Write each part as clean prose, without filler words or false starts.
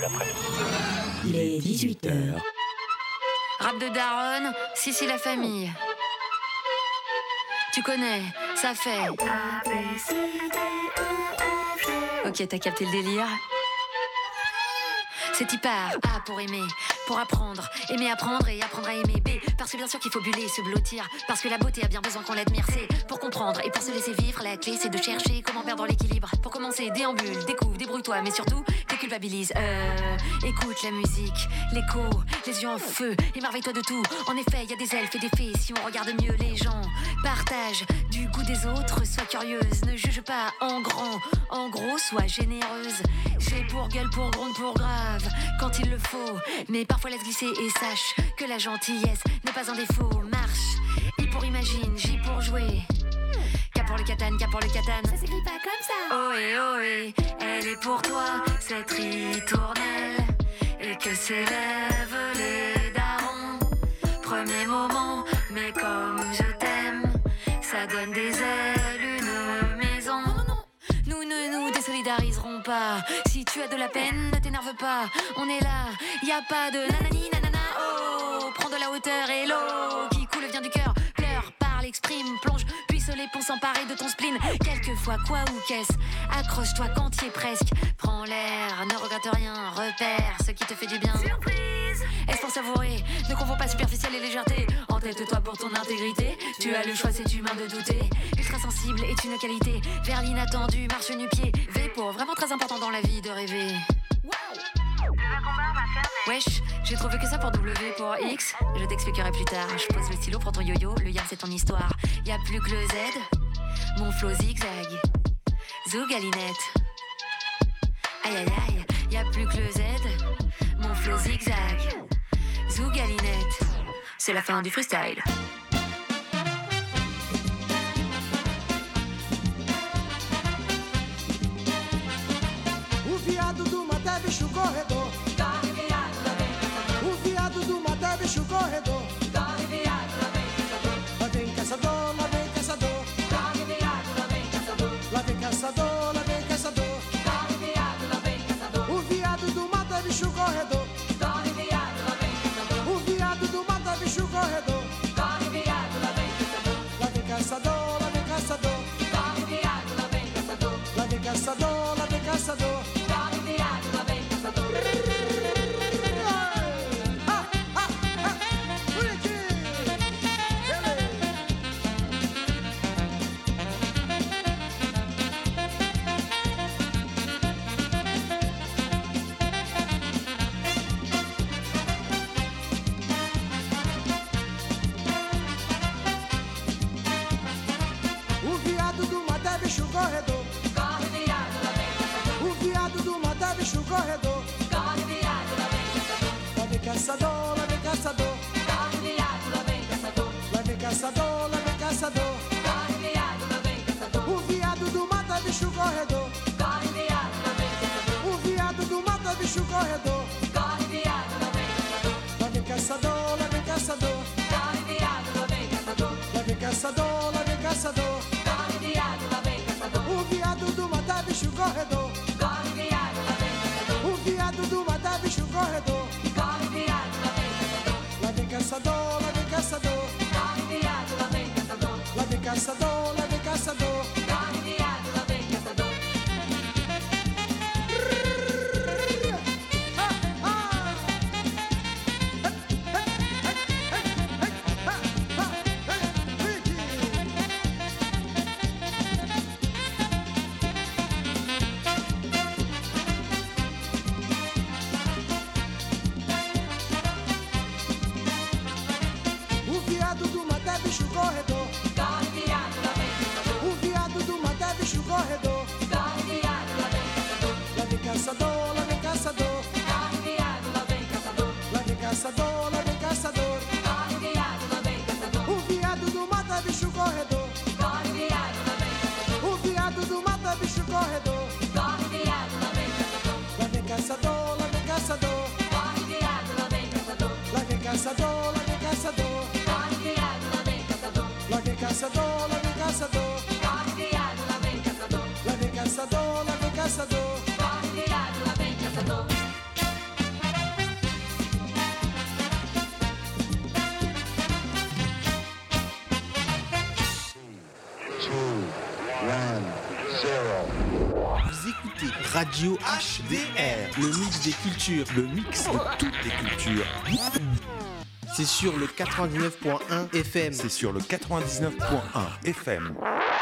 l'après-midi. Il est 18h. Rap de daronne, si c'est la famille. Tu connais, ça fait A, B, C, D, E, F, G. Ok, t'as capté le délire? C'est hyper A pour aimer, pour apprendre, aimer apprendre et apprendre à aimer. B, parce que bien sûr qu'il faut buller, se blottir, parce que la beauté a bien besoin qu'on l'admire. C, pour comprendre et pour se laisser vivre, la clé c'est de chercher comment perdre l'équilibre. Pour commencer, déambule, découvre, débrouille-toi, mais surtout, déculpabilise. Écoute la musique, l'écho, les yeux en feu, émerveille-toi de tout. En effet, il y a des elfes et des fées, si on regarde mieux les gens. Partage du goût des autres, sois curieuse, ne juge pas en grand, en gros, sois généreuse. J'ai pour gueule, pour gronde, pour grave, quand il le faut, mais parfois laisse glisser et sache que la gentillesse n'est pas un défaut. Marche, I pour imagine, J pour jouer, K pour le katane, K pour le katane. Ça s'écrit pas comme ça. Ohé, elle est pour toi, cette ritournelle, et que s'élèvent les darons. Premier moment, mais comme je t'aime, ça donne des ailes, une maison. Nous ne nous désolidariserons pas. Si tu as de la peine, ne t'énerve pas. On est là, y a pas de nanani nanana. Oh, prends de la hauteur et l'eau qui coule vient du cœur. Pleure, parle, exprime, plonge, puisse les ponts s'emparer de ton spleen. Quelquefois, quoi ou qu'est-ce? Accroche-toi quand y es presque. Prends l'air, ne regrette rien, repère ce qui te fait du bien. Surprise! Est-ce pour savourer? Ne confonds pas superficiel et légèreté. Entête-toi pour ton intégrité. Tu as le choix, c'est humain de douter. Ultra sensible est une qualité. Vers l'inattendu, marche nu-pied. V pour vraiment très important dans la vie de rêver. Wesh, j'ai trouvé que ça pour W pour X. Je t'expliquerai plus tard. Je pose le stylo, prends ton yo-yo. Le yam c'est ton histoire. Y'a plus que le Z. Mon flow zigzag. Zougalinette. Aïe aïe aïe. Y'a plus que le Z. Mon flow zigzag. Zougalinette. C'est la fin du freestyle. O viado do mato é bicho corredor. Corre viado, lá vem caçador. O viado do mato é bicho corredor. Corre viado, lá vem caçador. Lá vem caçador, lá vem caçador. Corre viado, lá vem caçador. Lá vem caçador, lá vem caçador. Corre viado, lá vem caçador. O viado do mato é bicho corredor. Corre viado, lá vem caçador. O viado do mato é bicho corredor. Corre viado, lá vem caçador. Lá vem caçador, lá vem caçador. Corre viado, lá vem caçador. Lá vem caçador, lá vem caçador. Corre viado, lá vem caçador. O viado do mato é bicho corredor. Corre viado, lá vem caçador. O viado do mato é bicho corredor. Corre viado, lá vem caçador. Lá vem caçador, lá vem caçador. Corre viado, lá vem caçador. Lá vem caçador, lá vem caçador. Corre viado, lá vem caçador. O viado do mato é bicho corredor. Corre viado, lá vem caçador. O viado do mato é bicho corredor. Corre viado, lá vem caçador. Lá vem caçador, lá vem caçador. Corre viado, lá vem caçador. Lá vem caçador, lá vem caçador. Corre viado, lá vem caçador. O viado do mato é bicho corredor. Corre viado, lá vem caçador. O viado do mato é bicho corredor. Corre viado, lá vem caçador. Lá vem caçador, lá vem caçador. Corre viado, lá vem caçador. Lá vem caçador, lá vem caçador. Corre viado, lá vem caçador. O viado do mato é bicho corredor. Corre viado, lá vem caçador. O viado do mato é bicho corredor. Corre viado, lá vem caçador. Lá vem caçador, lá vem caçador. Corre viado, lá vem caçador. Lá vem caçador, lá vem caçador. Corre viado, lá vem caçador. O viado do mato é bicho corredor. Corre viado, lá vem caçador. O viado do mato é bicho corredor. Corre viado, lá vem caçador. Lá vem caçador, lá vem caçador. Corre viado, lá vem caçador. Lá vem caçador, lá vem caçador. Corre viado, lá vem caçador. Lá vem caçador, lá vem caçador. Corre viado, lá vem caçador. Lá vem caçador, lá vem caçador. Corre viado, lá vem caçador. écoutez Radio HDR, le mix des cultures, le mix de toutes les cultures. C'est sur le 99.1 FM. C'est sur le 99.1 FM.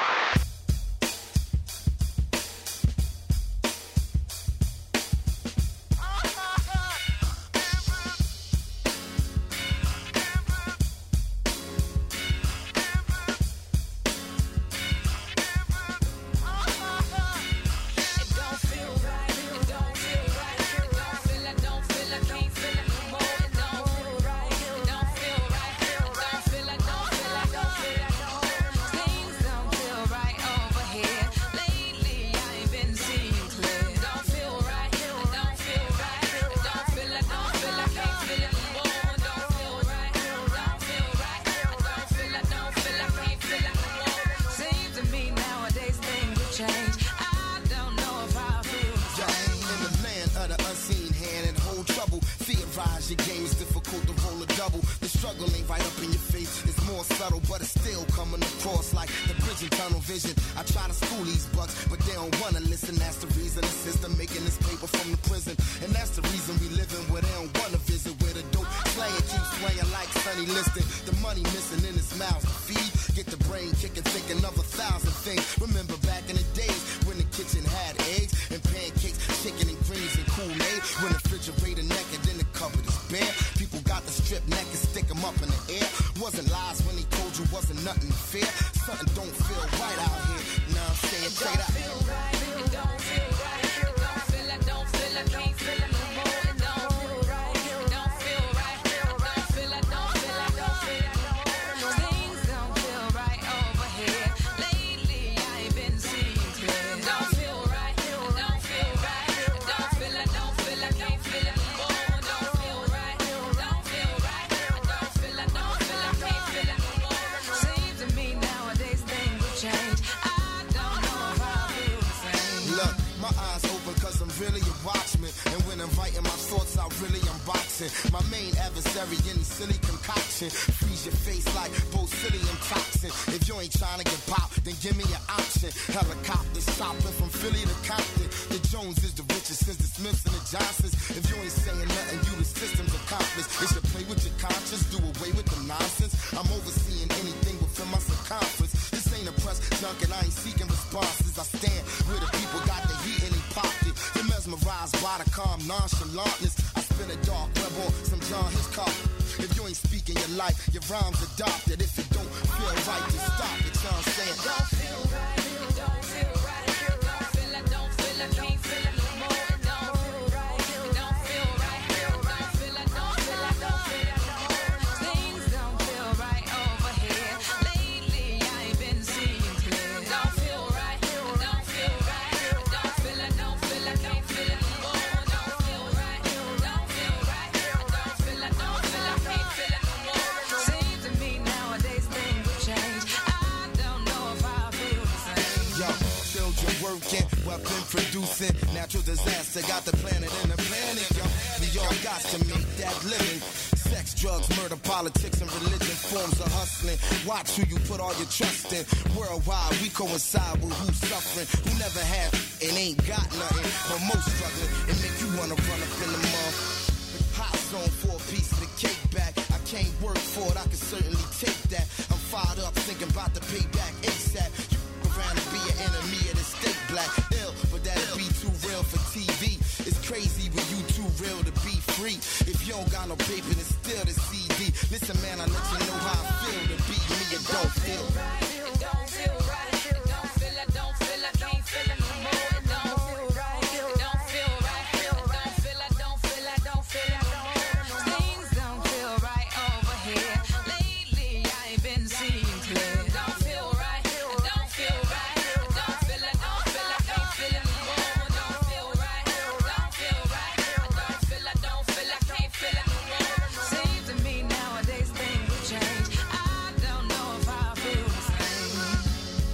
My main adversary, any silly concoction. Freeze your face like botulinum toxin. If you ain't trying to get popped, then give me an option. Helicopters chopping from Philly to Compton. The Jones is the richest since the Smiths and the Johnsons. If you ain't saying nothing, you the system's accomplice. It should play with your conscience, do away with the nonsense. I'm overseeing anything within my circumference. This ain't a press junk and I ain't seeking responses. I stand where the people got the heat in their pocket. You're mesmerized by the calm nonchalantness. In a dark web or some John Hitchcock. If you ain't speaking your life, your rhymes adopted. If it don't feel right, just stop it. You know what I'm saying? Don't feel right, it don't feel right. Don't feel like, don't feel like, can't feel it no more. It don't feel right, it don't feel right. Don't feel like, don't feel like, don't feel it no more. Things don't feel right over here. Lately, I ain't been seeing clear. Don't feel right, it don't feel right. Don't feel like, don't feel like, can't feel it no more. Don't feel right, don't feel right. Don't feel like, don't feel like, can't feel it no more. Seems to me nowadays things will change. I don't know if I feel the same. Yo, children working, weapon producing, natural disaster got the planet in a panic. Yo, we all got to make that living. Sex, drugs, murder, politics, and religion forms of hustling. Watch who you put all your trust in. Worldwide, we coincide with who's suffering, who never had and ain't got nothing, but most struggling. It make you wanna run up in the mud. Hot zone for a piece of the cake back. I can't work for it, I can certainly take that. I'm fired up, thinking about the payback ASAP. You around to be an enemy of the state black. Ill, but that'd be too real for TV. It's crazy when you too real to be free. If you don't got no paper, then still the CD. Listen, man, I let you know how I feel to be me. It don't feel right. It don't feel right. It don't feel like, don't feel like, can't feel it no more. It don't feel right. It don't feel right. Don't feel like, don't feel like, don't feel it no more. Things don't feel right over here. Lately, I ain't been seeing clear. Don't feel right. It don't feel right. Don't feel like, can't feel it no more. Don't feel right. Don't feel right. Don't feel like, can't feel it no more. Seems to me nowadays things will change. I don't know if I feel the same.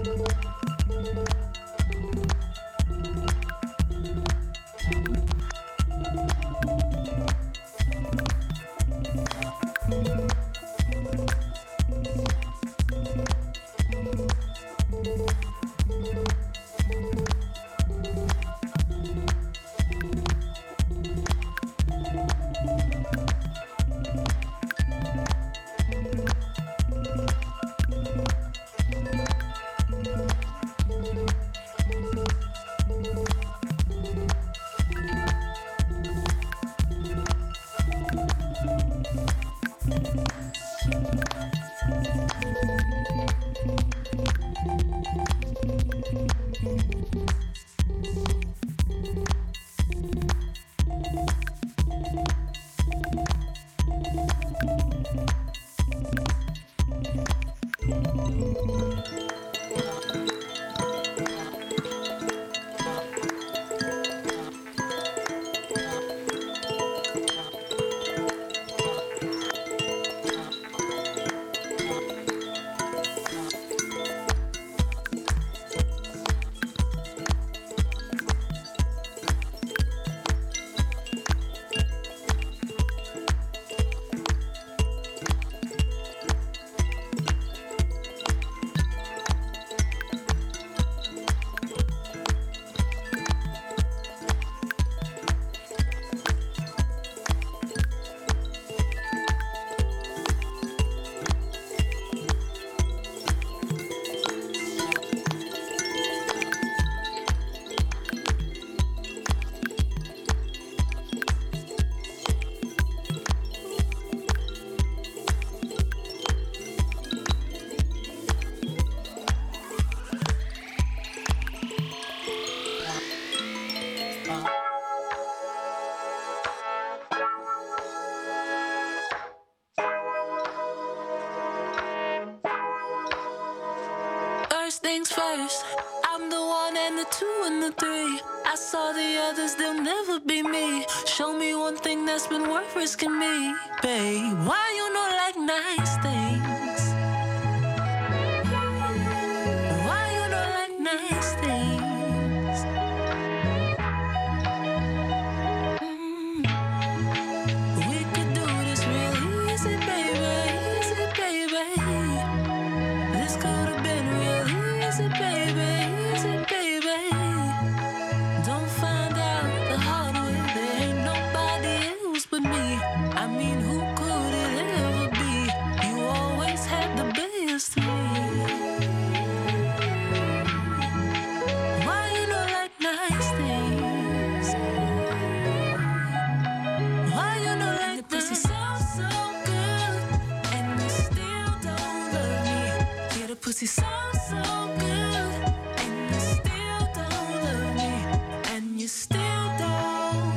First things first, I'm the one and the two and the three. I saw the others, they'll never be me. Show me one thing that's been worth risking me, babe. Why you not like nice things? Why you not like nice things? We could do this real easy, baby, easy, baby. This could have been real easy, baby, easy, baby. Don't find out the hard way. There ain't nobody else but me. I mean, who could it ever be? You always had the best of me. Why you not like nice things? Why you not like the pussy so good and you still don't love me? Yeah, the pussy so good and you still don't love me, and you still don't.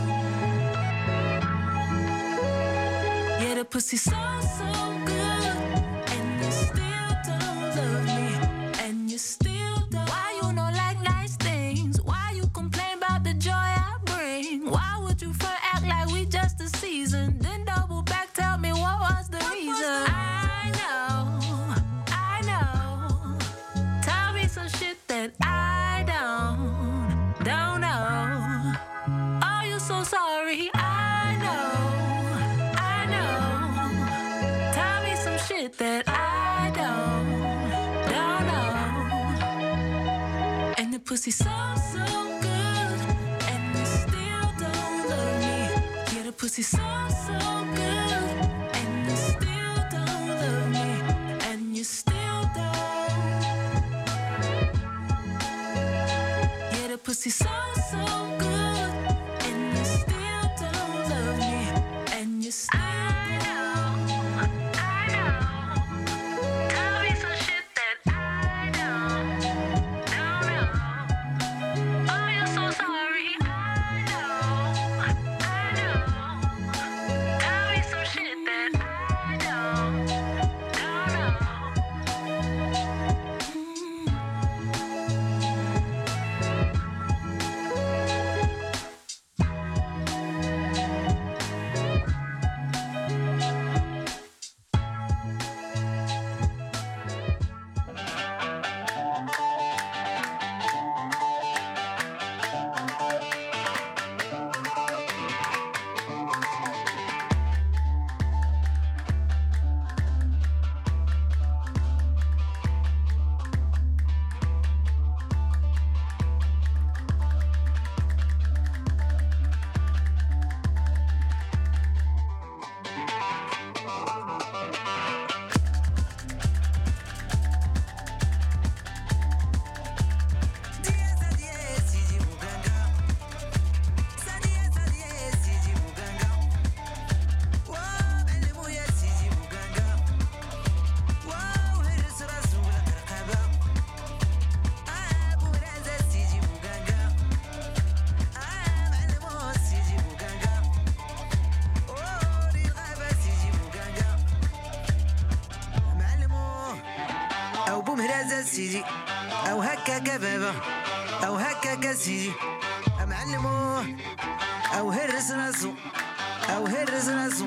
Yeah, the pussy so good and you still don't love me, and you still don't. Why you not like nice things? Why you complain about the joy I bring? Why would you front act like we just a season, then double back, tell me what was the reason? I know. Tell me some shit that I don't know. Are you so sorry? I know. Tell me some shit that I don't know. And the pussy so good, and you still don't love me. Yeah, the pussy so good, and you still don't love me, and you still don't. Yeah, the pussy so good, and you still don't love me, and you still don't. I know. Tell me some shit that I don't know. Oh, you're so sorry. I know. Tell me some shit that I don't know. سيدي او هكاك بابا او هكاك سيدي معلموه او هرس راسو او هرس راسو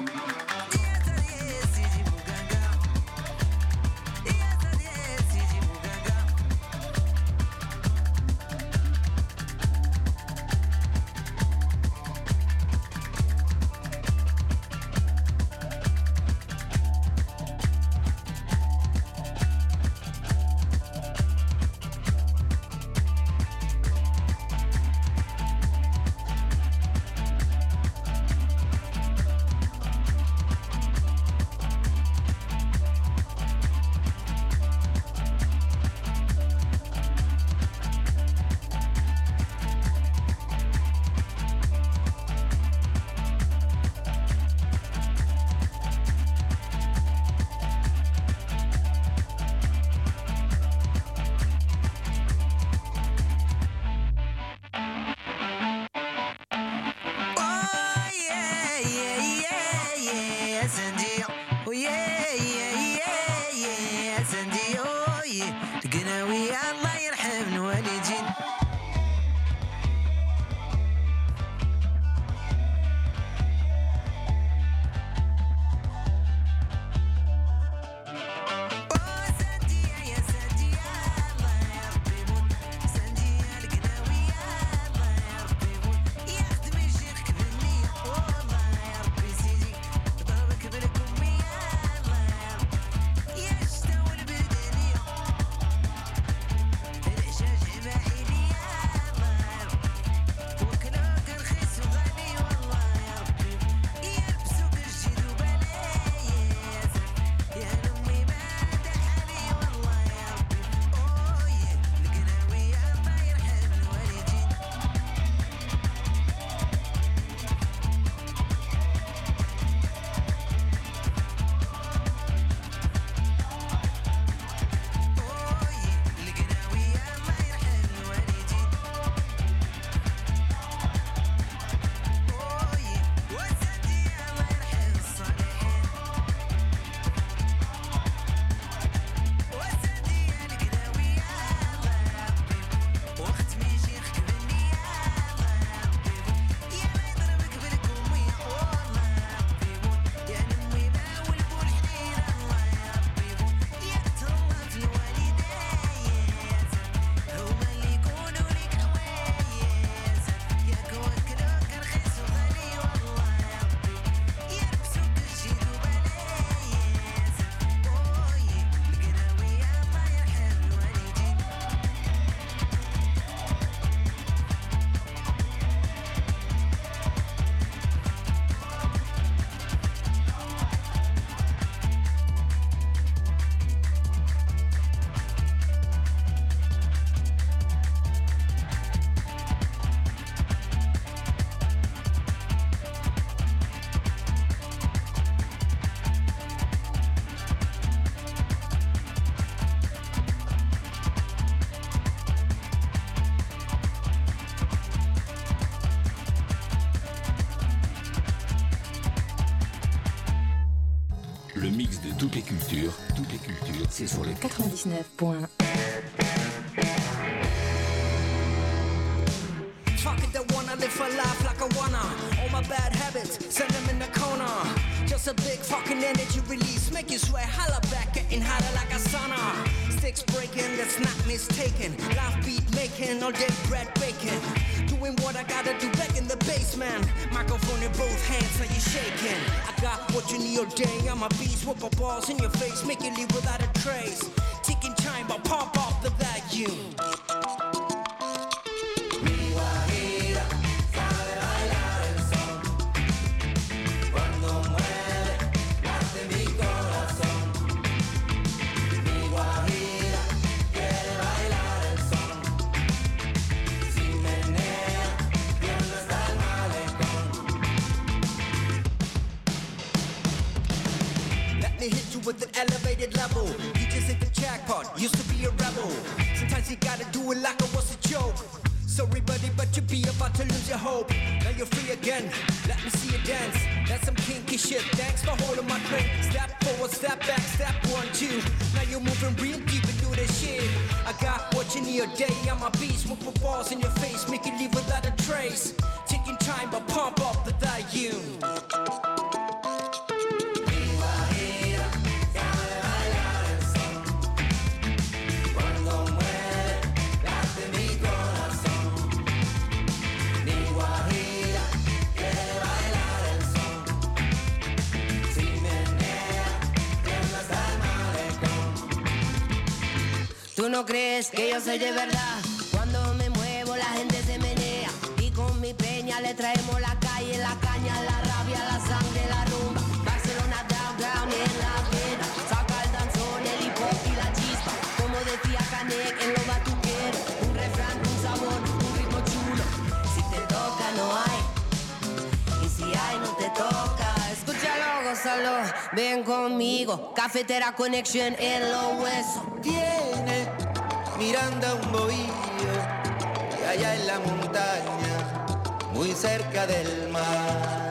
Le mix de toutes les cultures, c'est sur le 99.1. Fuck it, they wanna live for life like I wanna. All my bad habits, send them in the corner. Just a big fucking energy release, make you sweat, holla back, getting hotter like a sauna. Sticks breaking, that's not mistaken. Life beat making, all day bread baking. Doing what I gotta do back in the basement. Microphone in both hands, how you shaking? I got what you need all day, I'm a beast, whoop my balls in your face, make you leave without a trace. Ticking time, but pump off the vacuum. With an elevated level, you just hit the jackpot. Used to be a rebel. Sometimes you gotta do it like it was a joke. Sorry, buddy, but you be about to lose your hope. Now you're free again. Let me see you dance. That's some kinky shit. Thanks for holding my drink. Step forward, step back, step 1, 2. Now you're moving real deep into that shit. I got what you need a day. I'm a beast, move for balls in your face, make you leave without a trace. Taking time, but pump up the volume. Tú no crees que yo soy de verdad. Cuando me muevo la gente se menea. Y con mi peña le traemos la calle, la caña, la rabia, la sangre, la rumba. Barcelona downtown en la vena. Saca el danzón, el hip hop y la chispa. Como decía Canek en lo batuquero. Un refrán, un sabor, un ritmo chulo. Si te toca no hay. Y si hay no te toca. Escúchalo, gózalo, ven conmigo. Cafetera Connection en los huesos. Tiene Miranda un bohío y allá en la montaña, muy cerca del mar.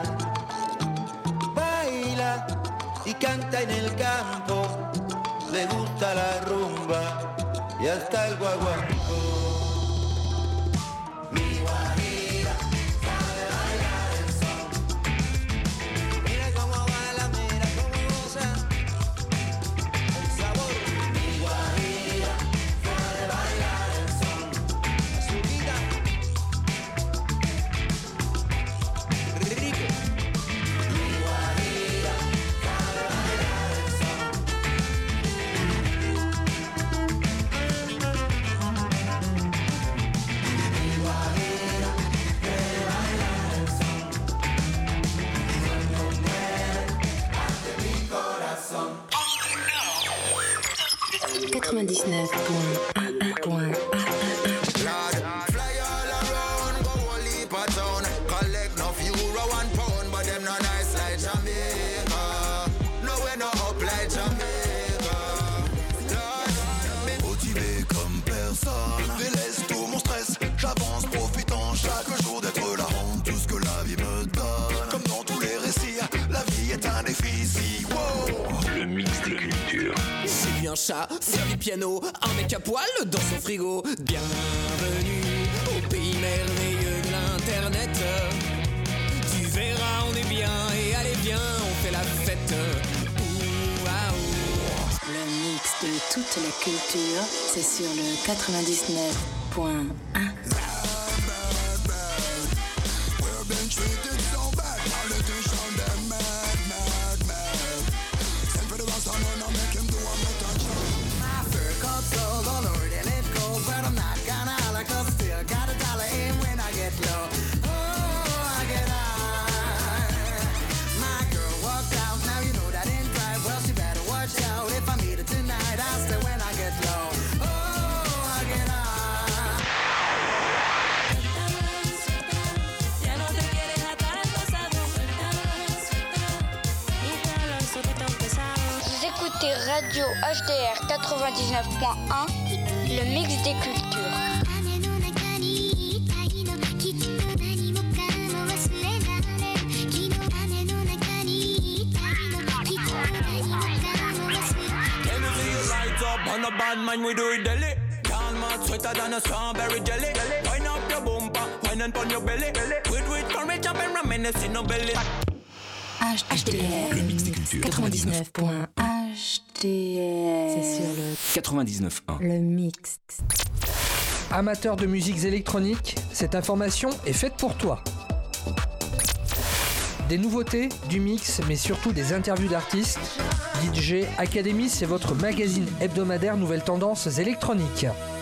Baila y canta en el campo, le gusta la rumba y hasta el guaguancó. Mi guajira sabe bailar el son. Mira cómo baila, mira cómo goza el sabor. Mi guajira sabe bailar el son. Su vida rico. Mi guajira sabe bailar el son. Mi guajira quiere bailar el son. Cuando muere, ante mi corazón. 99.1. Fly all around, go all heap of town. Collect no euro, £1, but them not nice like Jamaica. No way no up like Jamaica. Motivé comme personne, délaisse tout mon stress. J'avance, profitant chaque jour d'être là, rendre tout ce que la vie me donne. Comme dans tous les récits, la vie est un défi. Si, wow. Le mix des cultures. J'ai vu un chat faire du piano, un mec à poil dans son frigo. Bienvenue au pays merveilleux de l'internet. Tu verras, on est bien et allez bien, on fait la fête. Waouh. Le mix de toute la culture, c'est sur le 99.1. We've been treated so bad, politicians them mad. Send for the boss on and make him do a better job. My fur coat sold all over the lip cold, but I'm not gonna holler 'cause I still got a dollar in when I get low. Oh, I get high. My girl walked out, now you know that ain't right. Well, she better watch out if I meet her tonight. I'll stay when I get low. Oh, I get high. Ya no te quieres atar al pasado. Y te lo súbito pesado. Vous écoutez Radio HDR 99.1, le mix des cultures. Everything lights up on a bad man, we do it daily. Calm, sweeter than a strawberry jelly. Wind up your bumper, wind and on your belly. With courage, jump and reminisce in no belly. HDR, le mix des cultures. 99.1 HDR. C'est sur le 99.1. Le mix. Amateur de musiques électroniques, cette information est faite pour toi. Des nouveautés, du mix, mais surtout des interviews d'artistes. DJ Academy, c'est votre magazine hebdomadaire nouvelles tendances électroniques.